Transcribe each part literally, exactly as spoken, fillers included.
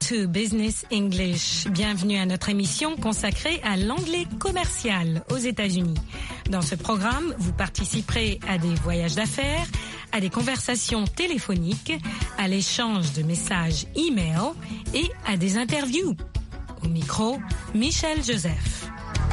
to Business English. Bienvenue à notre émission consacrée à l'anglais commercial aux États-Unis. Dans ce programme, vous participerez à des voyages d'affaires, à des conversations téléphoniques, à l'échange de messages e-mail et à des interviews. Au micro, Michel Joseph.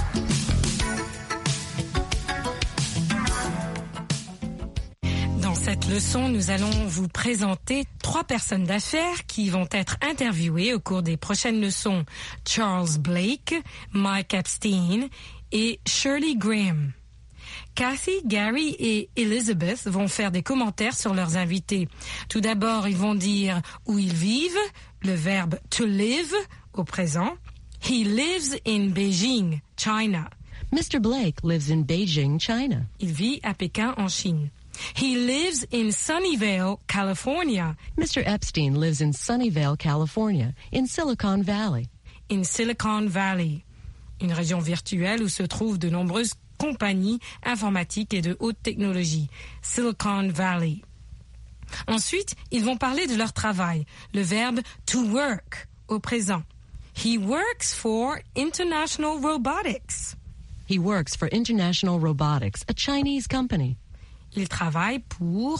Dans cette leçon, nous allons vous présenter trois personnes d'affaires qui vont être interviewées au cours des prochaines leçons. Charles Blake, Mike Epstein et Shirley Graham. Kathy, Gary et Elizabeth vont faire des commentaires sur leurs invités. Tout d'abord, ils vont dire où ils vivent, le verbe to live au présent. He lives in Beijing, China. Mister Blake lives in Beijing, China. Il vit à Pékin, en Chine. He lives in Sunnyvale, California. Mister Epstein lives in Sunnyvale, California, in Silicon Valley. In Silicon Valley, une région virtuelle où se trouvent de nombreuses compagnies informatiques et de haute technologie. Silicon Valley. Ensuite, ils vont parler de leur travail, le verbe to work au présent. He works for International Robotics. He works for International Robotics, a Chinese company. Il travaille pour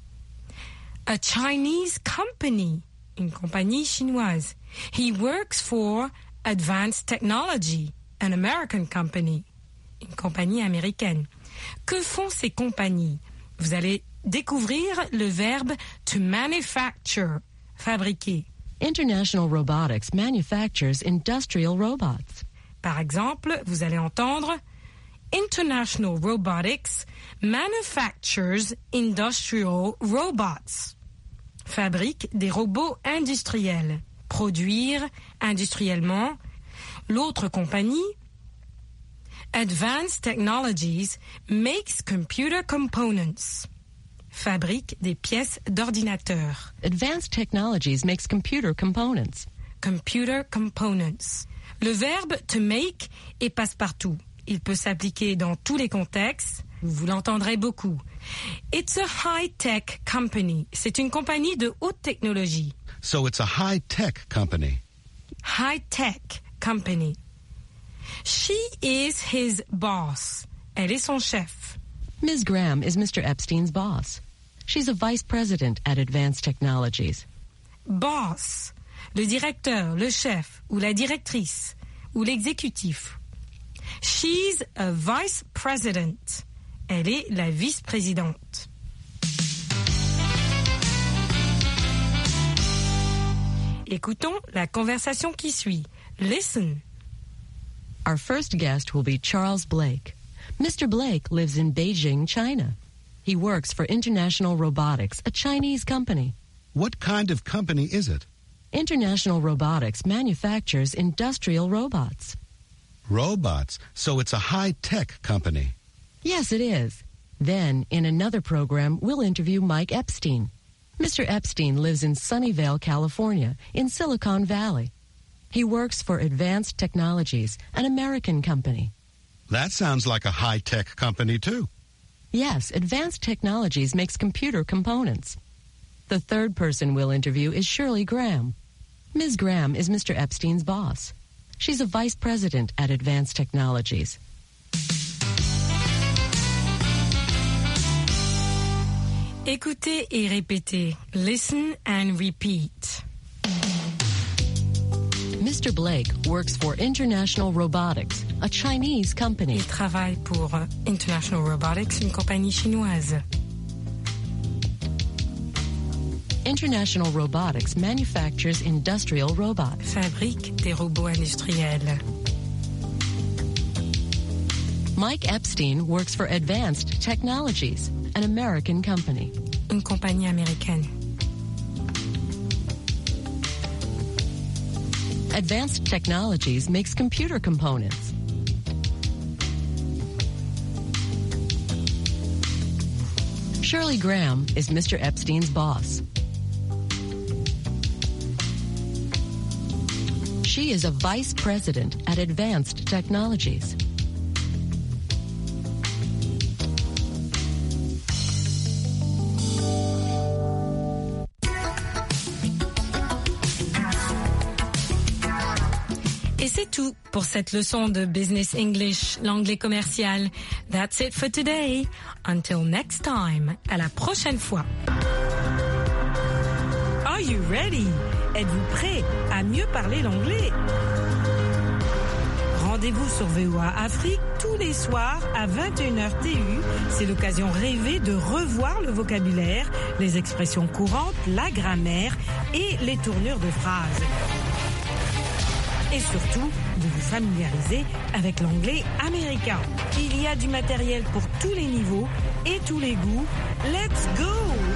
a Chinese company, une compagnie chinoise. He works for Advanced Technology, an American company, une compagnie américaine. Que font ces compagnies? Vous allez découvrir le verbe to manufacture, fabriquer. International Robotics manufactures industrial robots. Par exemple, vous allez entendre International Robotics manufactures industrial robots. Fabrique des robots industriels. Produire industriellement. L'autre compagnie, Advanced Technologies, makes computer components. Fabrique des pièces d'ordinateur. Advanced Technologies makes computer components. Computer components. Le verbe to make est passe-partout. Il peut s'appliquer dans tous les contextes. Vous l'entendrez beaucoup. It's a high-tech company. C'est une compagnie de haute technologie. So it's a high-tech company. High-tech company. She is his boss. Elle est son chef. Miz Graham is Mister Epstein's boss. She's a vice president at Advanced Technologies. Boss, le directeur, le chef, ou la directrice, ou l'exécutif. She's a vice president. Elle est la vice-présidente. Écoutons la conversation qui suit. Listen. Our first guest will be Charles Blake. Mister Blake lives in Beijing, China. He works for International Robotics, a Chinese company. What kind of company is it? International Robotics manufactures industrial robots. Robots, so it's a high-tech company. Yes, it is. Then, in another program, we'll interview Mike Epstein. Mister Epstein lives in Sunnyvale, California, in Silicon Valley. He works for Advanced Technologies, an American company. That sounds like a high-tech company, too. Yes, Advanced Technologies makes computer components. The third person we'll interview is Shirley Graham. Miz Graham is Mister Epstein's boss. She's a vice president at Advanced Technologies. Écoutez et répétez. Listen and repeat. Mister Blake works for International Robotics, a Chinese company. Il travaille pour International Robotics, une compagnie chinoise. International Robotics manufactures industrial robots. Fabrique des robots industriels. Mike Epstein works for Advanced Technologies, an American company. Une compagnie américaine. Advanced Technologies makes computer components. Shirley Graham is Mister Epstein's boss. She is a vice president at Advanced Technologies. tout pour cette leçon de Business English, l'anglais commercial. That's it for today. Until next time. À la prochaine fois. Are you ready? Êtes-vous prêt à mieux parler l'anglais? Rendez-vous sur V O A Afrique tous les soirs à vingt et une heures T U. C'est l'occasion rêvée de revoir le vocabulaire, les expressions courantes, la grammaire et les tournures de phrases. Et surtout, de vous familiariser avec l'anglais américain. Il y a du matériel pour tous les niveaux et tous les goûts. Let's go!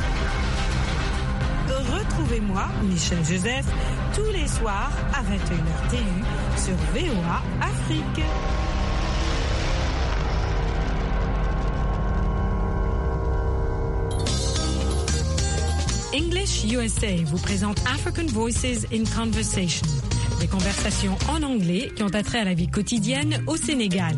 Retrouvez-moi, Michel Joseph, tous les soirs à vingt et une heures T U sur V O A Afrique. English U S A vous présente African Voices in Conversation, des conversations en anglais qui ont attrait à la vie quotidienne au Sénégal.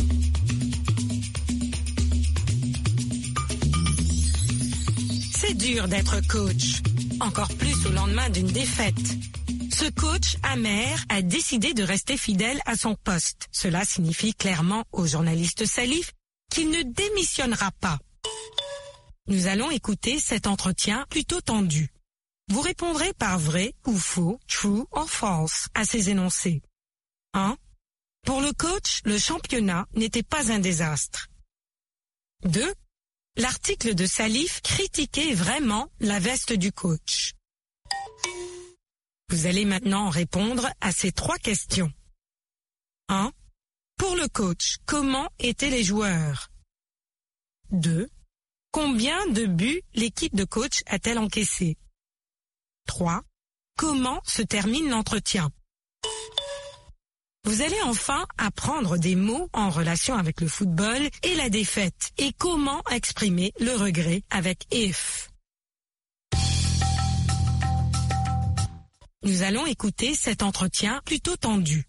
C'est dur d'être coach, encore plus au lendemain d'une défaite. Ce coach amer a décidé de rester fidèle à son poste. Cela signifie clairement au journaliste Salif qu'il ne démissionnera pas. Nous allons écouter cet entretien plutôt tendu. Vous répondrez par vrai ou faux, true or false, à ces énoncés. un. Pour le coach, le championnat n'était pas un désastre. deux. L'article de Salif critiquait vraiment la veste du coach. Vous allez maintenant répondre à ces trois questions. un. Pour le coach, comment étaient les joueurs? deux. Combien de buts l'équipe de coach a-t-elle encaissé? trois. Comment se termine l'entretien? Vous allez enfin apprendre des mots en relation avec le football et la défaite et comment exprimer le regret avec if. Nous allons écouter cet entretien plutôt tendu.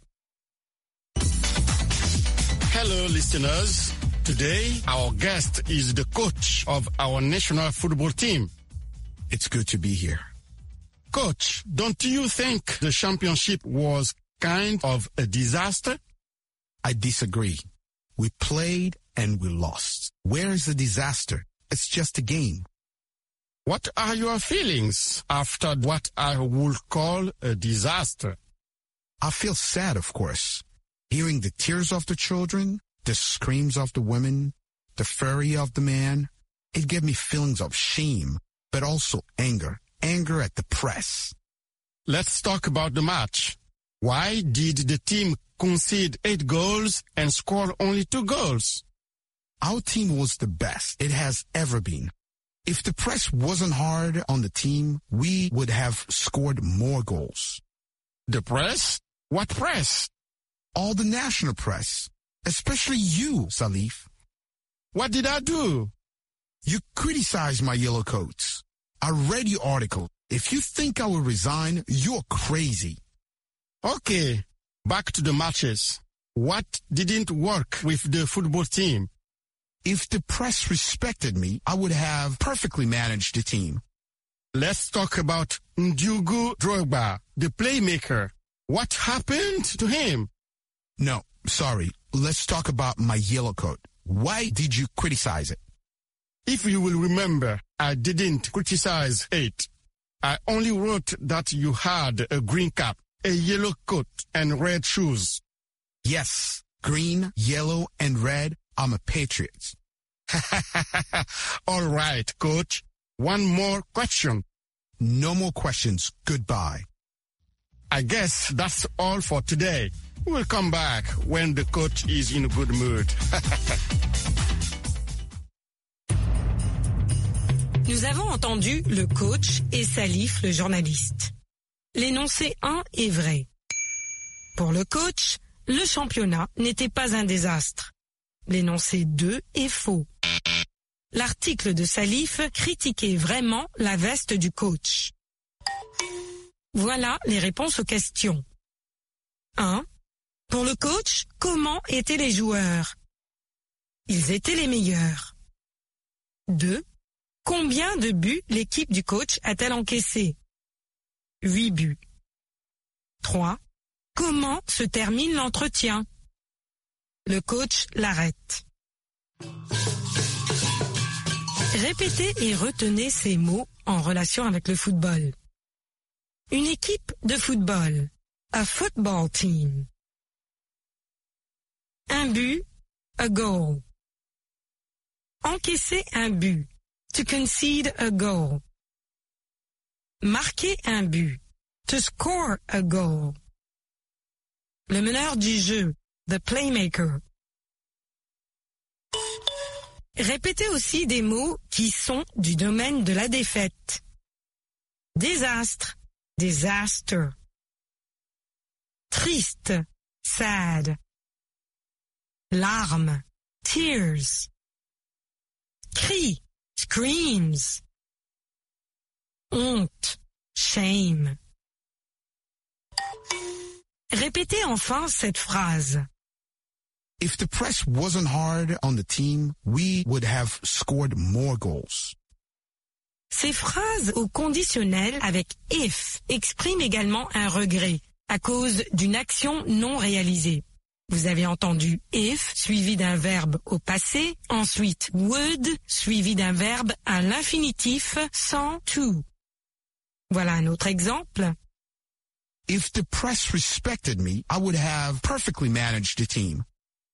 Hello, listeners. Today, our guest is the coach of our national football team. It's good to be here. Coach, don't you think the championship was kind of a disaster? I disagree. We played and we lost. Where is the disaster? It's just a game. What are your feelings after what I would call a disaster? I feel sad, of course. Hearing the tears of the children, the screams of the women, the fury of the man, it gave me feelings of shame, but also anger. Anger at the press. Let's talk about the match. Why did the team concede eight goals and score only two goals? Our team was the best it has ever been. If the press wasn't hard on the team, we would have scored more goals. The press? What press? All the national press. Especially you, Salif. What did I do? You criticized my yellow coats. I read your article. If you think I will resign, you're crazy. Okay, back to the matches. What didn't work with the football team? If the press respected me, I would have perfectly managed the team. Let's talk about Ndiugu Drogba, the playmaker. What happened to him? No, sorry. Let's talk about my yellow coat. Why did you criticize it? If you will remember, I didn't criticize it. I only wrote that you had a green cap, a yellow coat, and red shoes. Yes, green, yellow, and red. I'm a patriot. All right, coach. One more question. No more questions. Goodbye. I guess that's all for today. We'll come back when the coach is in a good mood. Nous avons entendu le coach et Salif, le journaliste. L'énoncé un est vrai. Pour le coach, le championnat n'était pas un désastre. L'énoncé deux est faux. L'article de Salif critiquait vraiment la veste du coach. Voilà les réponses aux questions. un. Pour le coach, comment étaient les joueurs? Ils étaient les meilleurs. deux. Combien de buts l'équipe du coach a-t-elle encaissé? huit buts. trois. Comment se termine l'entretien? Le coach l'arrête. Répétez et retenez ces mots en relation avec le football. Une équipe de football. A football team. Un but. A goal. Encaisser un but. To concede a goal. Marquer un but. To score a goal. Le meneur du jeu. The playmaker. Répétez aussi des mots qui sont du domaine de la défaite. Désastre. Disaster. Triste. Sad. Larmes. Tears. Cri. Screams. Honte. Shame. Répétez enfin cette phrase. If the press wasn't hard on the team, we would have scored more goals. Ces phrases au conditionnel avec if expriment également un regret à cause d'une action non réalisée. Vous avez entendu if suivi d'un verbe au passé, ensuite would suivi d'un verbe à l'infinitif sans to. Voilà un autre exemple. If the press respected me, I would have perfectly managed the team.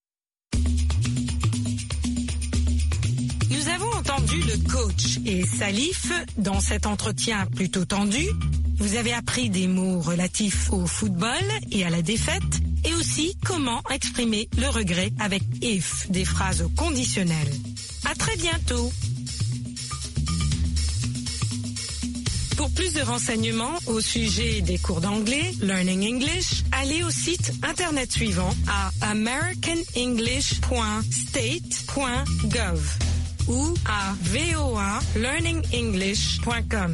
Nous avons entendu le coach et Salif dans cet entretien plutôt tendu. Vous avez appris des mots relatifs au football et à la défaite et aussi comment exprimer le regret avec if, des phrases conditionnelles. À très bientôt. Pour plus de renseignements au sujet des cours d'anglais, Learning English, allez au site internet suivant à american english point state point gov ou à v o a learning english point com.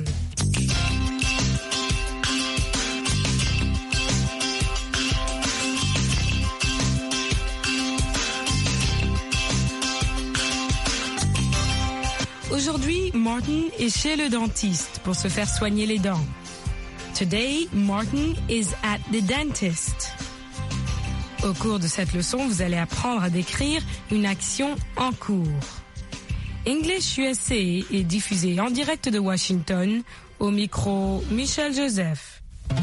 Aujourd'hui, Martin est chez le dentiste pour se faire soigner les dents. Today, Martin is at the dentist. Au cours de cette leçon, vous allez apprendre à décrire une action en cours. English U S A est diffusé en direct de Washington, au micro Michel Joseph.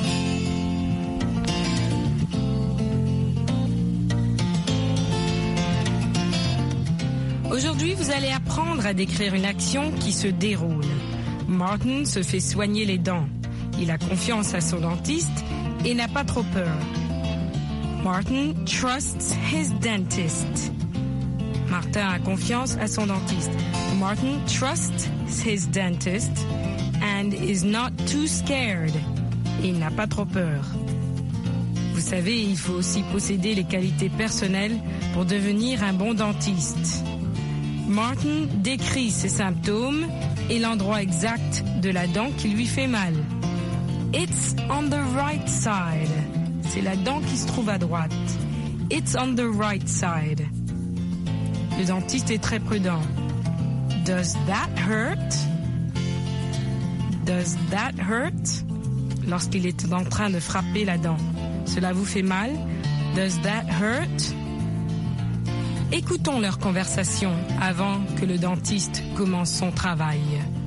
Aujourd'hui, vous allez apprendre à décrire une action qui se déroule. Martin se fait soigner les dents. Il a confiance à son dentiste et n'a pas trop peur. Martin trusts his dentist. Martin a confiance à son dentiste. Martin trusts his dentist and is not too scared. Il n'a pas trop peur. Vous savez, il faut aussi posséder les qualités personnelles pour devenir un bon dentiste. Martin décrit ses symptômes et l'endroit exact de la dent qui lui fait mal. It's on the right side. C'est la dent qui se trouve à droite. It's on the right side. Le dentiste est très prudent. Does that hurt? Does that hurt? Lorsqu'il est en train de frapper la dent. Cela vous fait mal? Does that hurt? Écoutons leur conversation avant que le dentiste commence son travail.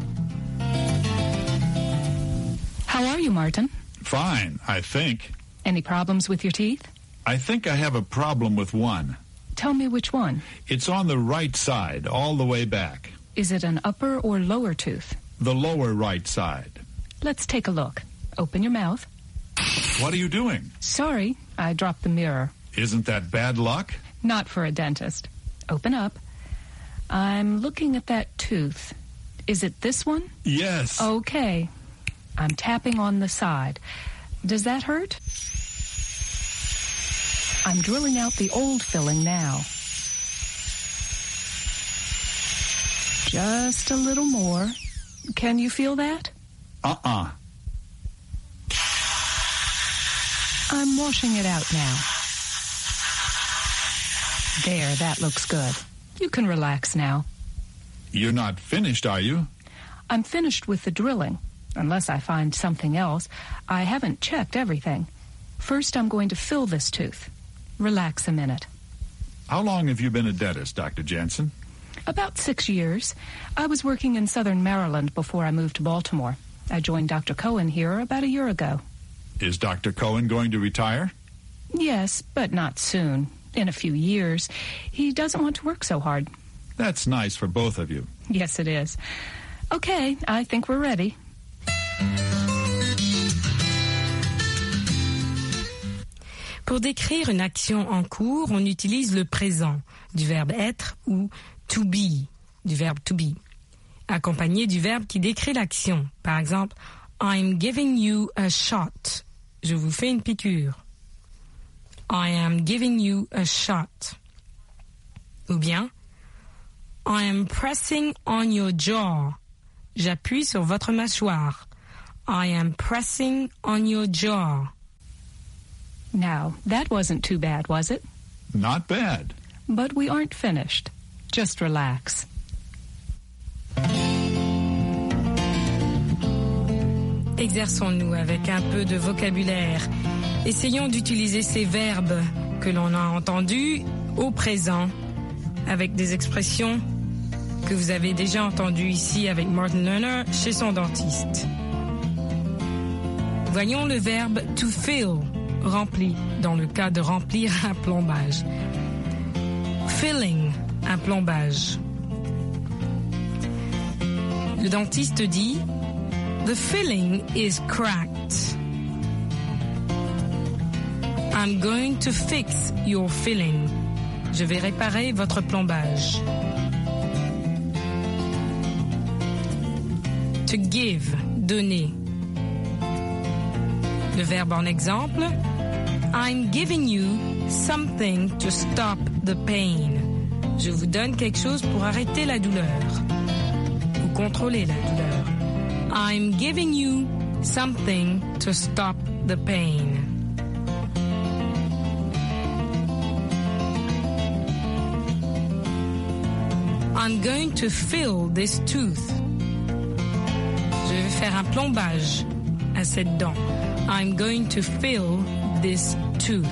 How are you, Martin? Fine, I think. Any problems with your teeth? I think I have a problem with one. Tell me which one. It's on the right side, all the way back. Is it an upper or lower tooth? The lower right side. Let's take a look. Open your mouth. What are you doing? Sorry, I dropped the mirror. Isn't that bad luck? Not for a dentist. Open up. I'm looking at that tooth. Is it this one? Yes. Okay. I'm tapping on the side. Does that hurt? I'm drilling out the old filling now. Just a little more. Can you feel that? Uh-uh. I'm washing it out now. There, that looks good. You can relax now. You're not finished, are you? I'm finished with the drilling, unless I find something else. I haven't checked everything. First, I'm going to fill this tooth. Relax a minute. How long have you been a dentist, Doctor Jansen? About six years. I was working in southern Maryland before I moved to Baltimore. I joined Doctor Cohen here about a year ago. Is Doctor Cohen going to retire? Yes, but not soon. In a few years. He doesn't want to work so hard. That's nice for both of you. Yes, it is. Okay, I think we're ready. Pour décrire une action en cours, on utilise le présent du verbe être ou to be du verbe to be, accompagné du verbe qui décrit l'action. Par exemple, I'm giving you a shot. Je vous fais une piqûre. I am giving you a shot. Ou bien, I am pressing on your jaw. J'appuie sur votre mâchoire. I am pressing on your jaw. Now, that wasn't too bad, was it? Not bad. But we aren't finished. Just relax. Exerçons-nous avec un peu de vocabulaire. Essayons d'utiliser ces verbes que l'on a entendus au présent avec des expressions que vous avez déjà entendues ici avec Martin Lerner chez son dentiste. Voyons le verbe to fill, rempli, dans le cas de remplir un plombage. Filling, un plombage. Le dentiste dit « The filling is cracked. I'm going to fix your filling. » Je vais réparer votre plombage. To give, donner. Le verbe en exemple, I'm giving you something to stop the pain. Je vous donne quelque chose pour arrêter la douleur ou contrôler la douleur. I'm giving you something to stop the pain. I'm going to fill this tooth. Je vais faire un plombage à cette dent. I'm going to fill this tooth.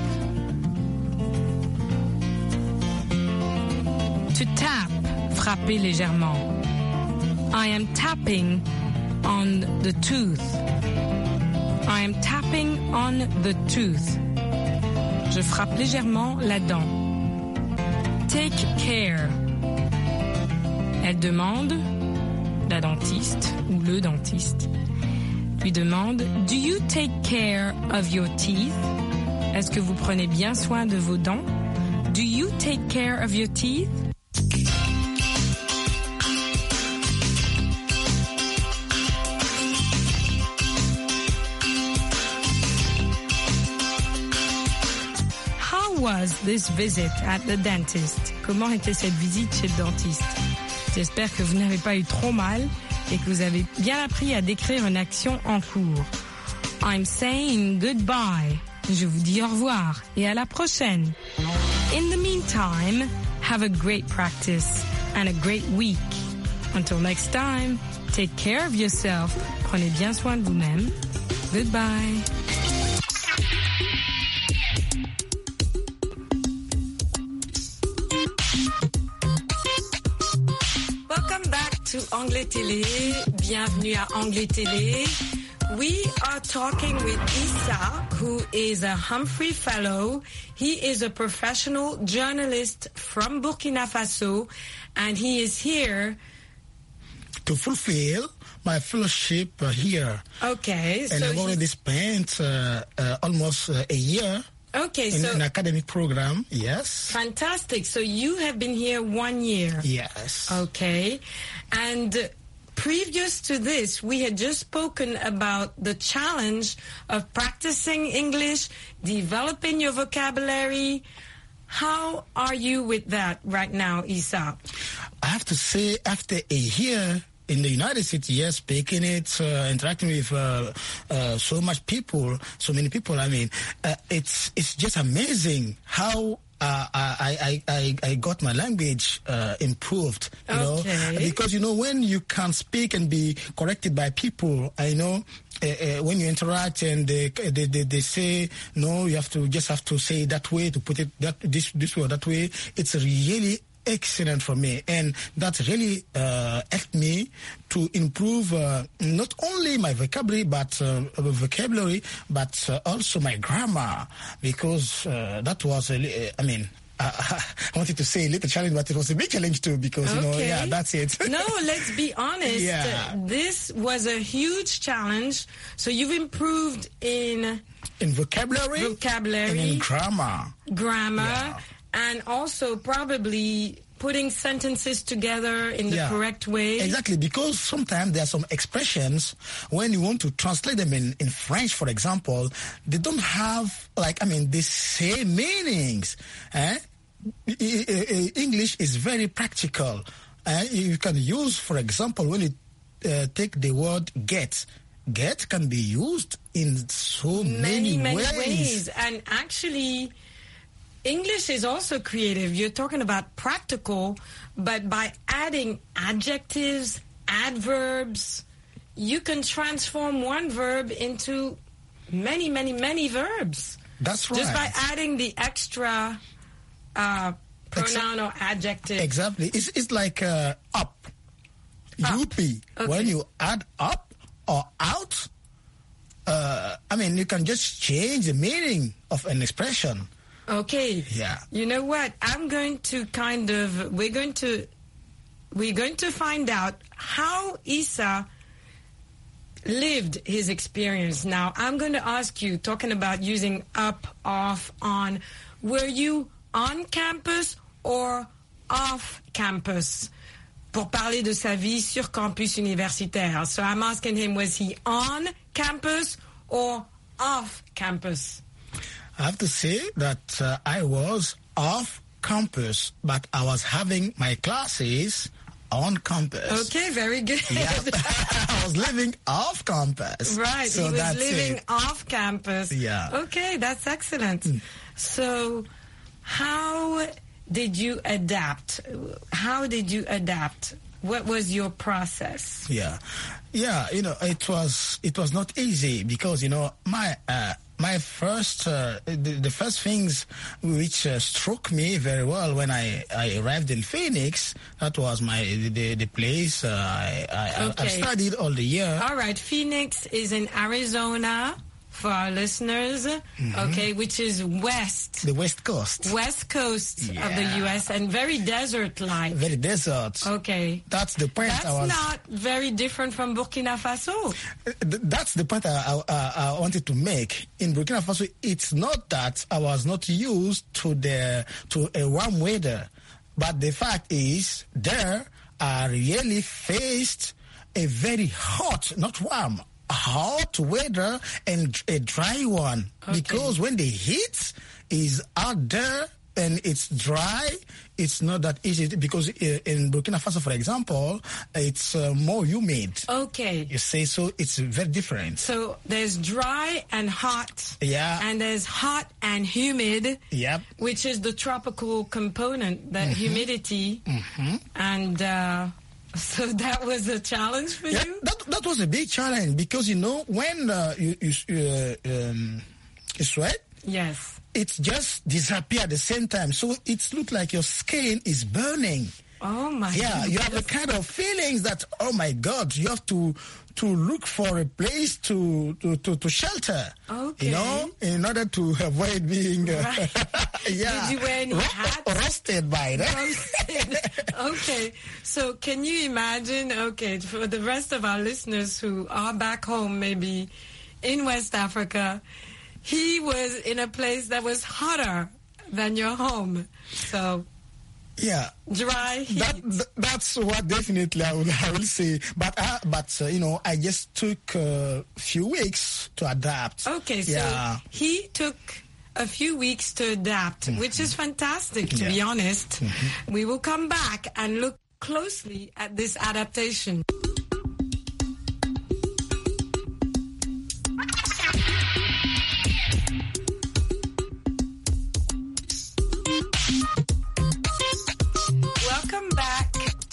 To tap, frapper légèrement. I am tapping on the tooth. I am tapping on the tooth. Je frappe légèrement la dent. Take care. Elle demande, la dentiste ou le dentiste, lui demande « Do you take care of your teeth? » Est-ce que vous prenez bien soin de vos dents? Do you take care of your teeth? How was this visit at the dentist? Comment était cette visite chez le dentiste? J'espère que vous n'avez pas eu trop mal et que vous avez bien appris à décrire une action en cours. I'm saying goodbye. Je vous dis au revoir et à la prochaine. In the meantime, have a great practice and a great week. Until next time, take care of yourself. Prenez bien soin de vous-même. Goodbye. To Anglais Télé, bienvenue à Anglais Télé. We are talking with Issa, who is a Humphrey Fellow. He is a professional journalist from Burkina Faso, and he is here to fulfill my fellowship uh, here. Okay. And so I've already spent uh, uh, almost uh, a year okay, in so an academic program, yes. Fantastic. So you have been here one year. Yes. Okay. And uh, previous to this, we had just spoken about the challenge of practicing English, developing your vocabulary. How are you with that right now, Issa? I have to say, after a year in the United States, yes, speaking it, uh, interacting with uh, uh, so much people, so many people, I mean, uh, it's it's just amazing how Uh, I, I, I, I got my language uh, improved, you okay. know, because, you know, when you can speak and be corrected by people, I know uh, uh, when you interact and they, they they they say no, you have to just have to say it that way, to put it that this this way or that way. It's really excellent for me, and that really uh, helped me to improve uh, not only my vocabulary but uh, vocabulary but uh, also my grammar, because uh, that was a, I mean uh, I wanted to say a little challenge, but it was a big challenge too, because okay. you know yeah that's it. No, let's be honest. Yeah. This was a huge challenge. So you've improved in in vocabulary, vocabulary, and in grammar, grammar. Yeah. And also probably putting sentences together in the yeah, correct way. Exactly, because sometimes there are some expressions, when you want to translate them in, in French, for example, they don't have, like, I mean, the same meanings. Eh? English is very practical. Eh? You can use, for example, when you uh, take the word get, get can be used in so many, many, many ways. ways. And actually, English is also creative. You're talking about practical, but by adding adjectives, adverbs, you can transform one verb into many, many, many verbs. That's right. Just by adding the extra uh, pronoun or adjective. Exactly. It's, it's like uh, up. Up. U P. Okay. When you add up or out, uh, I mean, you can just change the meaning of an expression. Okay. Yeah. You know what? I'm going to kind of we're going to we're going to find out how Issa lived his experience. Now, I'm going to ask you, talking about using up, off, on, were you on campus or off campus? Pour parler de sa vie sur campus universitaire. So I'm asking him, was he on campus or off campus? I have to say that uh, I was off campus, but I was having my classes on campus. Okay, very good. Yep. I was living off campus. Right, so he was that's living it. off campus. Yeah. Okay, that's excellent. Mm. So how did you adapt? How did you adapt? What was your process? Yeah. Yeah, you know, it was it was not easy because, you know, my uh, my first uh, the, the first things which uh, struck me very well when I, I arrived in Phoenix, that was my the, the place uh, I I, okay. I studied all the year. All right, Phoenix is in Arizona for our listeners, mm-hmm. okay, which is west. The west coast. West coast yeah. of the U S and very desert-like. Very desert. Okay. That's the point. That's I was, not very different from Burkina Faso. That's the point I, I, I wanted to make. In Burkina Faso, it's not that I was not used to the to a warm weather, but the fact is there I really faced a very hot, not warm, hot weather and a dry one. Okay. Because when the heat is out there and it's dry, it's not that easy, because in Burkina Faso, for example, it's uh, more humid. Okay. You see, so it's very different. So there's dry and hot. Yeah. And there's hot and humid. Yep. Which is the tropical component, the mm-hmm. humidity. Mm-hmm. And uh, so that was a challenge for yeah, you? That, that was a big challenge because, you know, when uh, you, you, uh, um, you sweat, yes, it just disappears at the same time. So it looks like your skin is burning. Oh, my Yeah, goodness. you have the kind of feelings that, oh, my God, you have to to look for a place to to, to, to shelter. Okay. You know, in order to avoid being uh, right. yeah, Did you wear any ro- hats? roasted by that. Roasted. Okay. So can you imagine, okay, for the rest of our listeners who are back home, maybe in West Africa, he was in a place that was hotter than your home. So yeah, dry heat. That, th- that's what definitely I will, I will say. But uh, but uh, you know, I just took a few weeks to adapt. Okay, so yeah. he took a few weeks to adapt, mm-hmm. which is fantastic, to yeah. be honest. Mm-hmm. We will come back and look closely at this adaptation.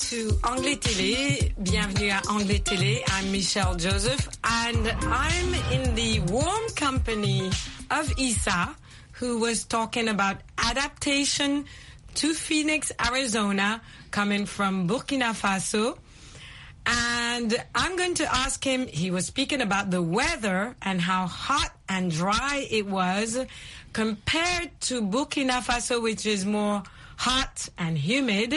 to Anglais Télé. Bienvenue à Anglais Télé. I'm Michelle Joseph, and I'm in the warm company of Issa, who was talking about adaptation to Phoenix, Arizona, coming from Burkina Faso. And I'm going to ask him, he was speaking about the weather and how hot and dry it was compared to Burkina Faso, which is more hot and humid.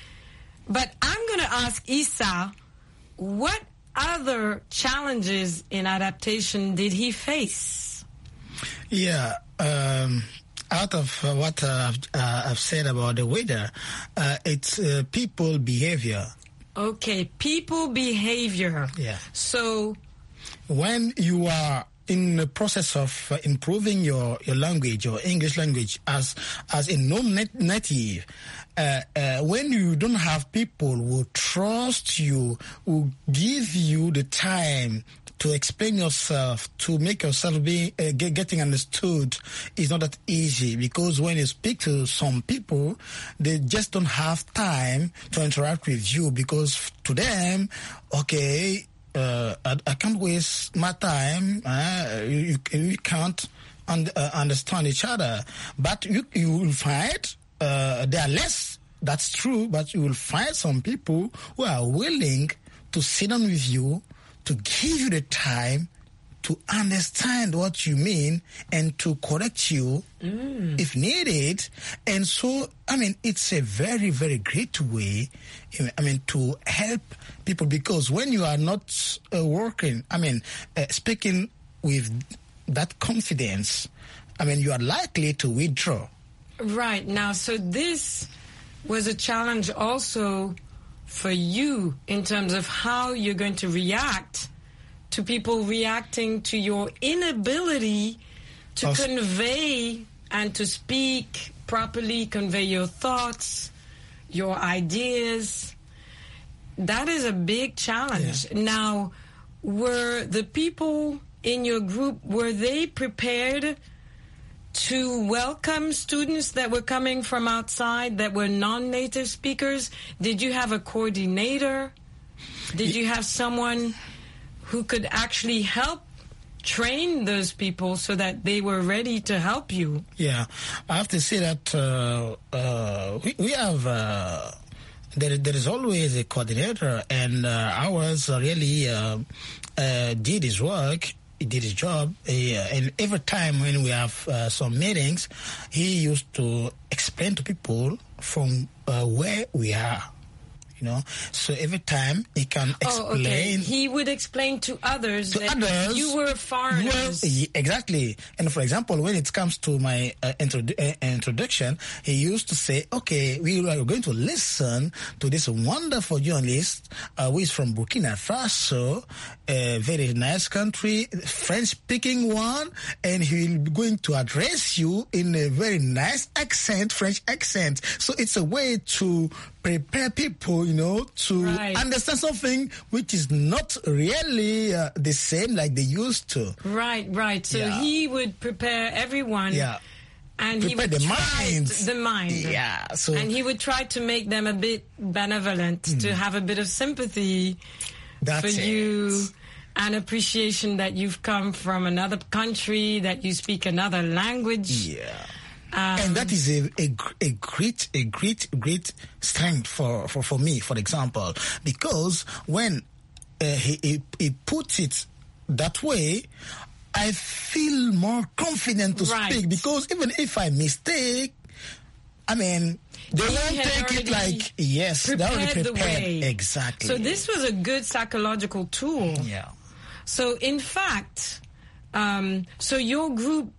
But I'm going to ask Issa, what other challenges in adaptation did he face? Yeah, um, out of uh, what uh, uh, I've said about the weather, uh, it's uh, people behavior. Okay, people behavior. Yeah. So when you are in the process of uh, improving your, your language, your English language, as as a non-native, uh, uh, when you don't have people who trust you, who give you the time to explain yourself, to make yourself be uh, get, getting understood, is not that easy, because when you speak to some people, they just don't have time to interact with you, because to them, okay, uh, I, I can't waste my time. Uh, you, you can't un- uh, understand each other, but you you will find uh, there are less. That's true, but you will find some people who are willing to sit down with you, to give you the time to understand what you mean and to correct you mm. if needed. And so, I mean, it's a very, very great way, I mean, to help people, because when you are not uh, working, I mean, uh, speaking with that confidence, I mean, you are likely to withdraw. Right. Now, so this was a challenge also for you in terms of how you're going to react to people reacting to your inability to also convey and to speak properly, convey your thoughts, your ideas. That is a big challenge. Yeah. Now, were the people in your group, were they prepared to welcome students that were coming from outside that were non-native speakers? Did you have a coordinator? Did you have someone who could actually help train those people so that they were ready to help you? Yeah, I have to say that uh, uh, we, we have, uh, there, there is always a coordinator, and uh, ours really uh, uh, did his work. He did his job, he, uh, and every time when we have uh, some meetings, he used to explain to people from uh, where we are, you know. So every time he can explain. Oh, okay. He would explain to others to that others, you were foreigners. Well, exactly. And for example, when it comes to my uh, introdu- uh, introduction, he used to say, okay, we are going to listen to this wonderful journalist uh, who is from Burkina Faso, a very nice country, French-speaking one, and he will be going to address you in a very nice accent, French accent. So it's a way to prepare people, you know, to right. understand something which is not really uh, the same like they used to. Right, right. So yeah. he would prepare everyone. Yeah. And prepare he would the try minds. The mind. Yeah. So and he would try to make them a bit benevolent, mm. to have a bit of sympathy That's for it. you, and appreciation that you've come from another country, that you speak another language. Yeah. Um, and that is a, a, a great, a great, great strength for, for, for me, for example, because when uh, he, he, he puts it that way, I feel more confident to right. speak, because even if I mistake, I mean, they he won't take it like, yes, they already prepared. The way. Exactly. So this was a good psychological tool. Yeah. So in fact, um, so your group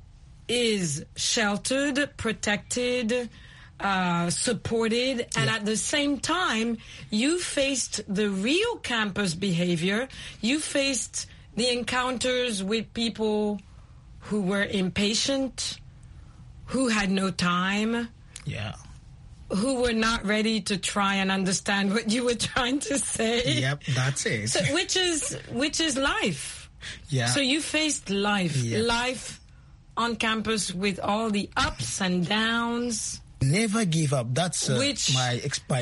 is sheltered, protected, uh, supported, and yeah. at the same time, you faced the real campus behavior. You faced the encounters with people who were impatient, who had no time, yeah, who were not ready to try and understand what you were trying to say. Yep, that's it. So, which is which is life. Yeah. So you faced life, yep. life on campus with all the ups and downs. Never give up. That's uh, Which, my, exp-